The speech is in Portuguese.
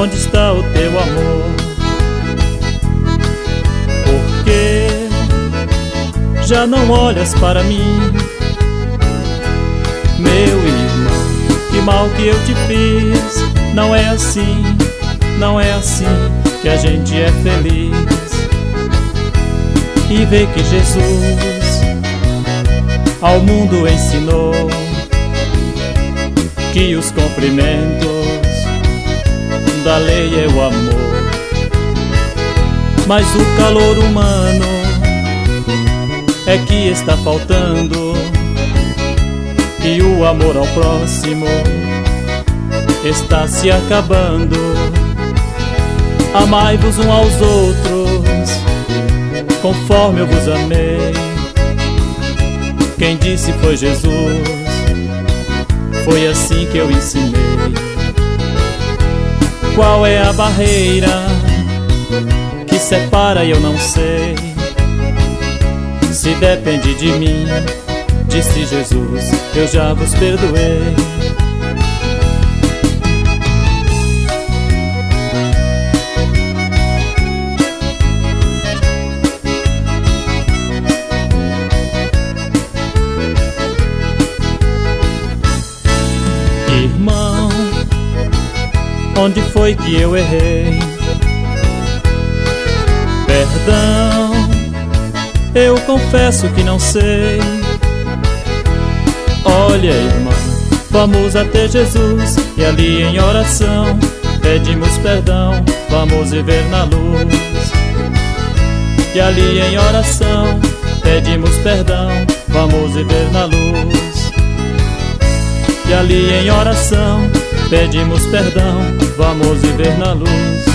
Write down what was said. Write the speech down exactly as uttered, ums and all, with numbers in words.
onde está o teu amor? Porque já não olhas para mim? Meu irmão, que mal que eu te fiz. Não é assim, não é assim que a gente é feliz. E vê que Jesus ao mundo ensinou que os cumprimentos da lei é o amor. Mas o calor humano é que está faltando, e o amor ao próximo está se acabando. Amai-vos uns aos outros conforme eu vos amei. Quem disse foi Jesus, foi assim que eu ensinei. Qual é a barreira que separa? Eu não sei. Se depende de mim, disse Jesus, eu já vos perdoei. Irmão, onde foi que eu errei? Perdão, eu confesso que não sei. Olha, irmão, vamos até Jesus, e ali em oração pedimos perdão. Vamos viver na luz, e ali em oração pedimos perdão. Vamos viver na luz, e ali em oração pedimos perdão. Vamos viver na luz.